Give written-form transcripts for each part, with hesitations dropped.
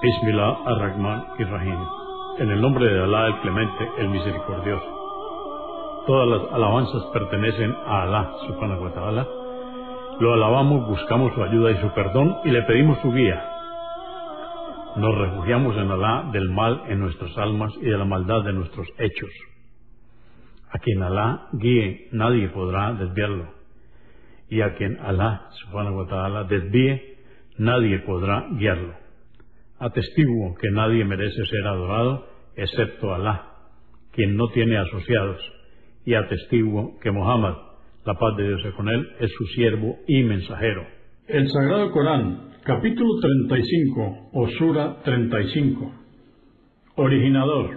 Bismillah ar-Rahman ir-Rahim. En el nombre de Alá el Clemente, el Misericordioso. Todas las alabanzas pertenecen a Alá, subhanahu wa ta'ala. Lo alabamos, buscamos su ayuda y su perdón y le pedimos su guía. Nos refugiamos en Alá del mal en nuestras almas y de la maldad de nuestros hechos. A quien Alá guíe, nadie podrá desviarlo. Y a quien Alá, subhanahu wa ta'ala, desvíe, nadie podrá guiarlo. Atestiguo que nadie merece ser adorado excepto Alá, quien no tiene asociados, y atestiguo que Muhammad, la paz de Dios sea con él, es su siervo y mensajero. El Sagrado Corán, capítulo 35 o Sura 35. Originador.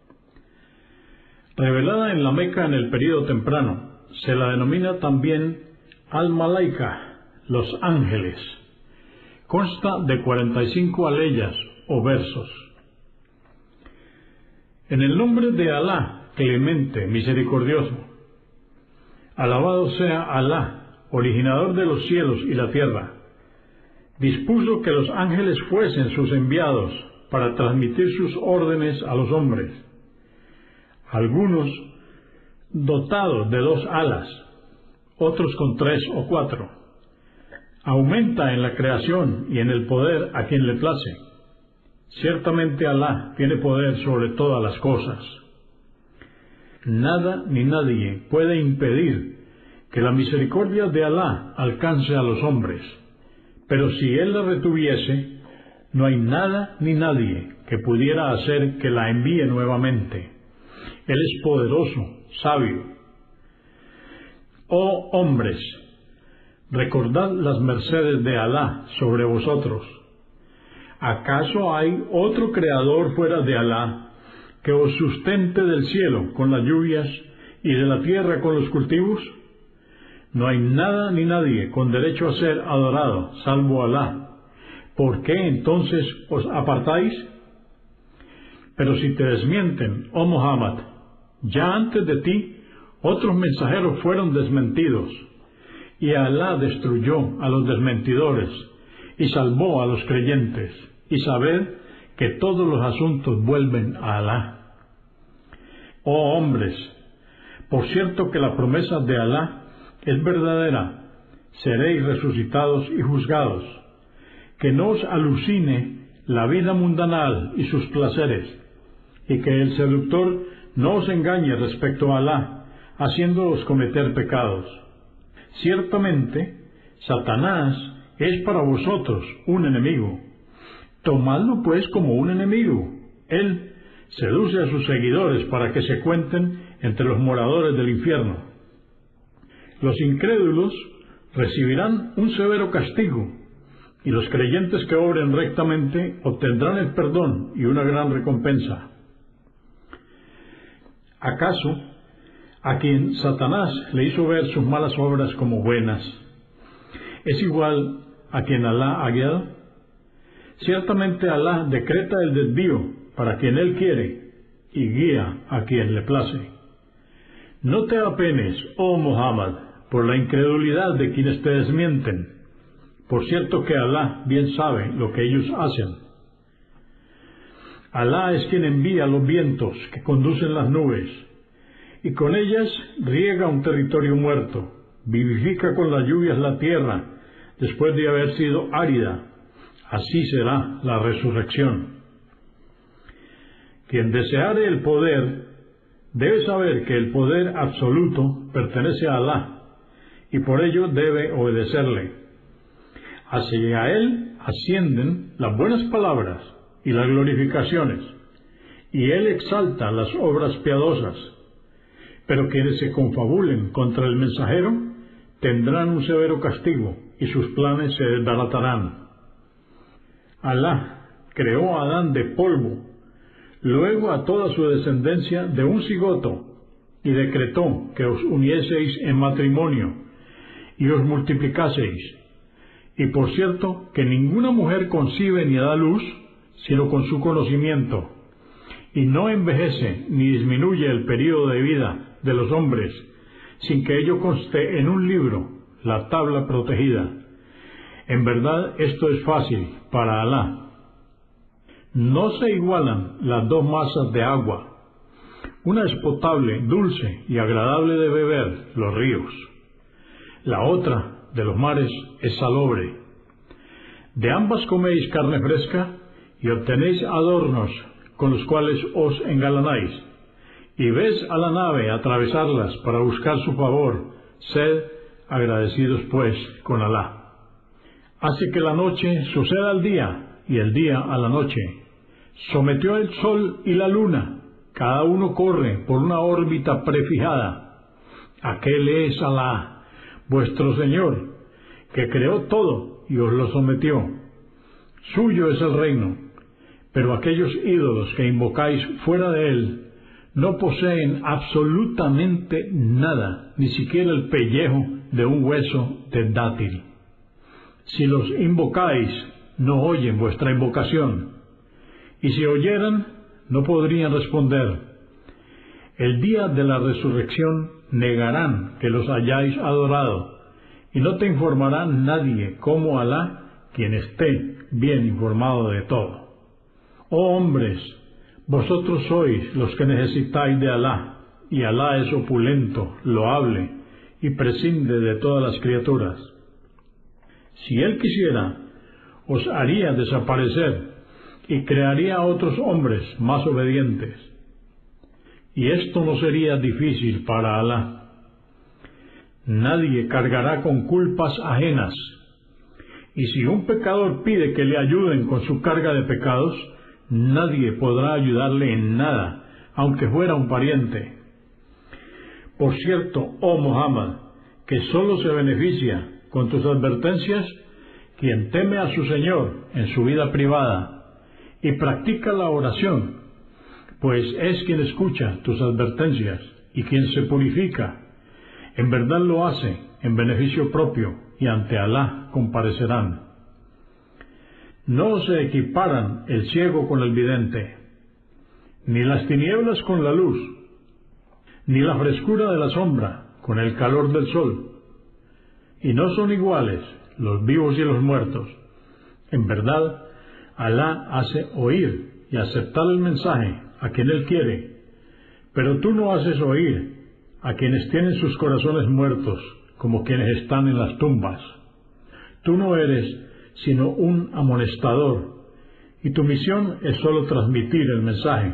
Revelada en la Meca en el período temprano, se la denomina también Al-Malaika, los ángeles. Consta de 45 aleyas o versos. En el nombre de Alá, Clemente, Misericordioso. Alabado sea Alá, originador de los cielos y la tierra. Dispuso que los ángeles fuesen sus enviados para transmitir sus órdenes a los hombres. Algunos dotados de 2 alas, otros con 3 o 4. Aumenta en la creación y en el poder a quien le place. Ciertamente Alá tiene poder sobre todas las cosas. Nada ni nadie puede impedir que la misericordia de Alá alcance a los hombres, pero si Él la retuviese, no hay nada ni nadie que pudiera hacer que la envíe nuevamente. Él es poderoso, sabio. Oh hombres, recordad las mercedes de Alá sobre vosotros. ¿Acaso hay otro creador fuera de Alá que os sustente del cielo con las lluvias y de la tierra con los cultivos? No hay nada ni nadie con derecho a ser adorado, salvo Alá. ¿Por qué entonces os apartáis? Pero si te desmienten, oh Muhammad, ya antes de ti otros mensajeros fueron desmentidos, y Alá destruyó a los desmentidores y salvó a los creyentes, y sabed que todos los asuntos vuelven a Alá. Oh hombres, por cierto que la promesa de Alá es verdadera, seréis resucitados y juzgados. Que no os alucine la vida mundanal y sus placeres, y que el seductor no os engañe respecto a Alá, haciéndoos cometer pecados. Ciertamente, Satanás es para vosotros un enemigo. Tomadlo pues como un enemigo. Él seduce a sus seguidores para que se cuenten entre los moradores del infierno. Los incrédulos recibirán un severo castigo, y los creyentes que obren rectamente obtendrán el perdón y una gran recompensa. ¿Acaso a quien Satanás le hizo ver sus malas obras como buenas es igual a quien Alá ha guiado? Ciertamente Alá decreta el desvío para quien Él quiere y guía a quien le place. No te apenes, oh Muhammad, por la incredulidad de quienes te desmienten. Por cierto que Alá bien sabe lo que ellos hacen. Alá es quien envía los vientos que conducen las nubes, y con ellas riega un territorio muerto, vivifica con las lluvias la tierra, después de haber sido árida. Así será la resurrección. Quien deseare el poder, debe saber que el poder absoluto pertenece a Alá, y por ello debe obedecerle. Hacia Él ascienden las buenas palabras y las glorificaciones, y Él exalta las obras piadosas. Pero quienes se confabulen contra el mensajero tendrán un severo castigo, y sus planes se desbaratarán. Alá creó a Adán de polvo, luego a toda su descendencia de un cigoto, y decretó que os unieseis en matrimonio, y os multiplicaseis. Y por cierto que ninguna mujer concibe ni da luz, sino con su conocimiento, y no envejece ni disminuye el período de vida de los hombres, sin que ello conste en un libro, la tabla protegida. En verdad esto es fácil para Alá. No se igualan las dos masas de agua. Una es potable, dulce y agradable de beber, los ríos. La otra, de los mares, es salobre. De ambas coméis carne fresca y obtenéis adornos con los cuales os engalanáis. Y ves a la nave atravesarlas para buscar su favor. Sed agradecidos pues con Alá. Hace que la noche suceda al día y el día a la noche. Sometió el sol y la luna. Cada uno corre por una órbita prefijada. Aquel es Alá, vuestro Señor, que creó todo y os lo sometió. Suyo es el reino, pero aquellos ídolos que invocáis fuera de él no poseen absolutamente nada, ni siquiera el pellejo de un hueso de dátil. Si los invocáis, no oyen vuestra invocación, y si oyeran, no podrían responder. El día de la resurrección negarán que los hayáis adorado, y no te informará nadie como Alá, quien esté bien informado de todo. Oh hombres, vosotros sois los que necesitáis de Alá, y Alá es opulento, loable, y prescinde de todas las criaturas. Si Él quisiera, os haría desaparecer, y crearía a otros hombres más obedientes. Y esto no sería difícil para Alá. Nadie cargará con culpas ajenas, y si un pecador pide que le ayuden con su carga de pecados, nadie podrá ayudarle en nada, aunque fuera un pariente. Por cierto, oh Muhammad, que sólo se beneficia con tus advertencias quien teme a su Señor en su vida privada y practica la oración, pues es quien escucha tus advertencias y quien se purifica. En verdad lo hace en beneficio propio y ante Alá comparecerán. No se equiparan el ciego con el vidente, ni las tinieblas con la luz, ni la frescura de la sombra con el calor del sol. Y no son iguales los vivos y los muertos. En verdad, Alá hace oír y aceptar el mensaje a quien Él quiere, pero tú no haces oír a quienes tienen sus corazones muertos, como quienes están en las tumbas. Tú no eres sino un amonestador, y tu misión es sólo transmitir el mensaje.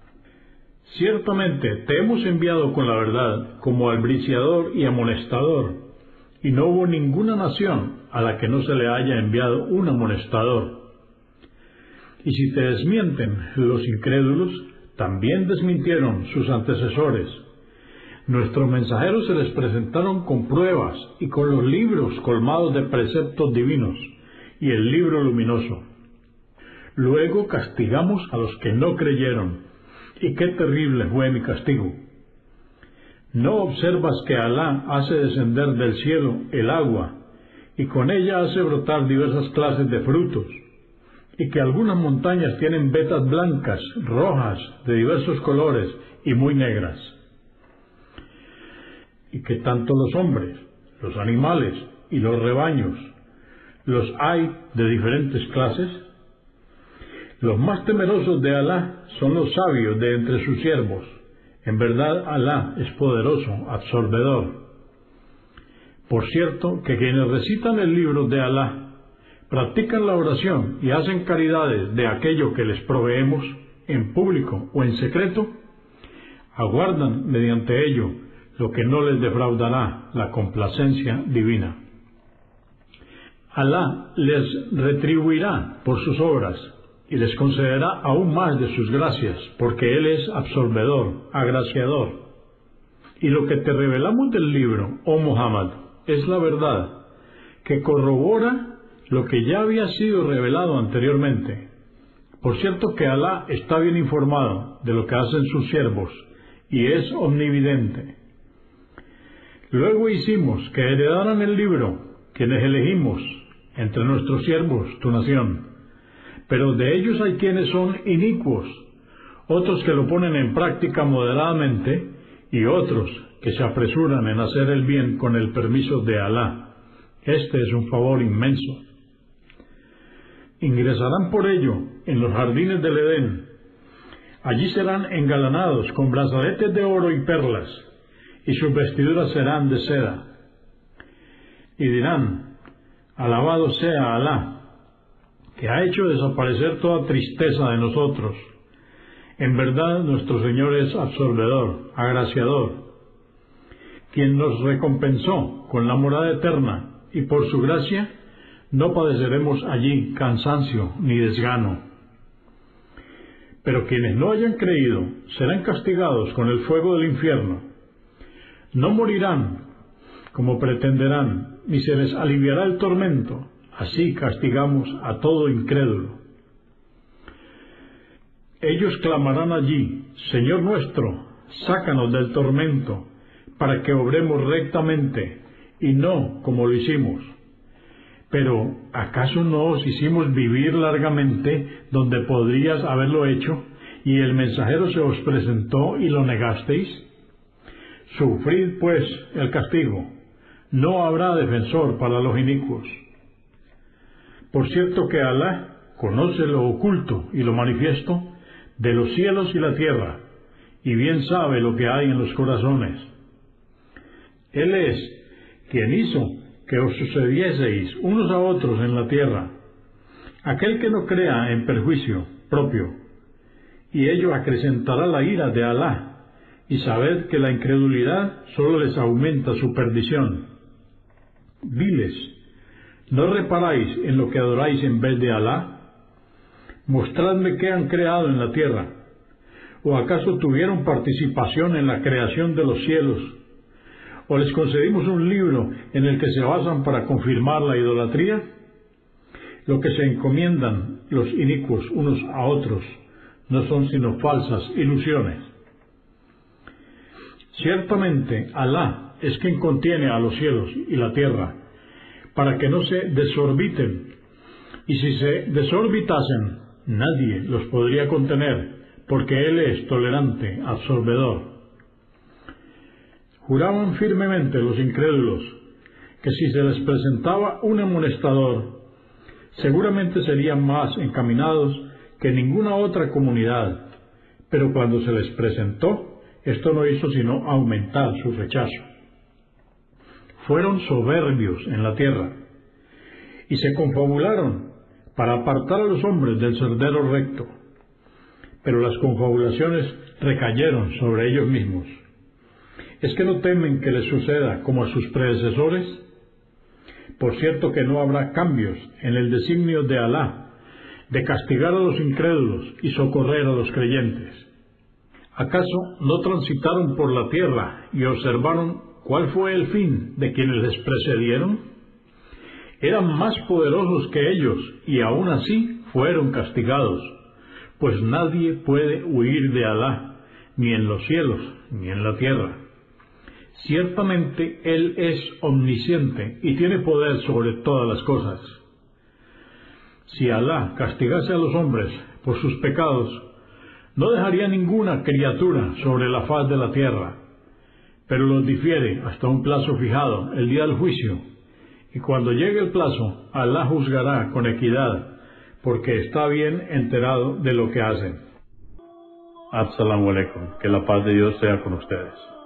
Ciertamente te hemos enviado con la verdad como albriciador y amonestador, y no hubo ninguna nación a la que no se le haya enviado un amonestador. Y si te desmienten los incrédulos, también desmintieron sus antecesores. Nuestros mensajeros se les presentaron con pruebas y con los libros colmados de preceptos divinos y el libro luminoso. Luego castigamos a los que no creyeron, y qué terrible fue mi castigo. ¿No observas que Alá hace descender del cielo el agua, y con ella hace brotar diversas clases de frutos, y que algunas montañas tienen vetas blancas, rojas, de diversos colores y muy negras? Y que tanto los hombres, los animales y los rebaños los hay de diferentes clases. Los más temerosos de Alá son los sabios de entre sus siervos. En verdad, Alá es poderoso, absorbedor. Por cierto, que quienes recitan el libro de Alá, practican la oración y hacen caridades de aquello que les proveemos, en público o en secreto, aguardan mediante ello lo que no les defraudará, la complacencia divina. Alá les retribuirá por sus obras y les concederá aún más de sus gracias, porque Él es absorbedor, agraciador. Y lo que te revelamos del libro, oh Muhammad, es la verdad, que corrobora lo que ya había sido revelado anteriormente. Por cierto que Alá está bien informado de lo que hacen sus siervos, y es omnividente. Luego hicimos que heredaran el libro, quienes elegimos entre nuestros siervos tu nación. Pero de ellos hay quienes son inicuos, otros que lo ponen en práctica moderadamente, y otros que se apresuran en hacer el bien con el permiso de Alá. Este es un favor inmenso. ingresarán por ello en los jardines del Edén. Allí serán engalanados con brazaletes de oro y perlas, y sus vestiduras serán de seda. Y dirán: alabado sea Alá, que ha hecho desaparecer toda tristeza de nosotros. En verdad nuestro Señor es absorbedor, agraciador, quien nos recompensó con la morada eterna, y por su gracia no padeceremos allí cansancio ni desgano. Pero quienes no hayan creído serán castigados con el fuego del infierno. No morirán como pretenderán, ni se les aliviará el tormento. Así castigamos a todo incrédulo. Ellos clamarán allí: Señor nuestro, sácanos del tormento, para que obremos rectamente, y no como lo hicimos. Pero, ¿acaso no os hicimos vivir largamente donde podrías haberlo hecho, y el mensajero se os presentó y lo negasteis? Sufrid, pues, el castigo. No habrá defensor para los inicuos. Por cierto que Alá conoce lo oculto y lo manifiesto de los cielos y la tierra, y bien sabe lo que hay en los corazones. Él es quien hizo que os sucedieseis unos a otros en la tierra, aquel que no crea en perjuicio propio, y ello acrecentará la ira de Alá, y sabed que la incredulidad sólo les aumenta su perdición. Diles: ¿no reparáis en lo que adoráis en vez de Alá? Mostradme qué han creado en la tierra. ¿O acaso tuvieron participación en la creación de los cielos? ¿O les concedimos un libro en el que se basan para confirmar la idolatría? Lo que se encomiendan los inicuos unos a otros no son sino falsas ilusiones. Ciertamente Alá es quien contiene a los cielos y la tierra, para que no se desorbiten, y si se desorbitasen, nadie los podría contener, porque Él es tolerante, absorbedor. Juraban firmemente los incrédulos que si se les presentaba un amonestador, seguramente serían más encaminados que ninguna otra comunidad, pero cuando se les presentó, esto no hizo sino aumentar su rechazo. Fueron soberbios en la tierra, y se confabularon para apartar a los hombres del sendero recto, pero las confabulaciones recayeron sobre ellos mismos. ¿Es que no temen que les suceda como a sus predecesores? Por cierto que no habrá cambios en el designio de Alá, de castigar a los incrédulos y socorrer a los creyentes. ¿Acaso no transitaron por la tierra y observaron cuál fue el fin de quienes les precedieron? Eran más poderosos que ellos y aún así fueron castigados, pues nadie puede huir de Alá, ni en los cielos ni en la tierra. Ciertamente Él es omnisciente y tiene poder sobre todas las cosas. Si Alá castigase a los hombres por sus pecados, no dejaría ninguna criatura sobre la faz de la tierra, pero los difiere hasta un plazo fijado, el día del juicio, y cuando llegue el plazo, Alá juzgará con equidad, porque está bien enterado de lo que hacen. Assalamu alaikum, que la paz de Dios sea con ustedes.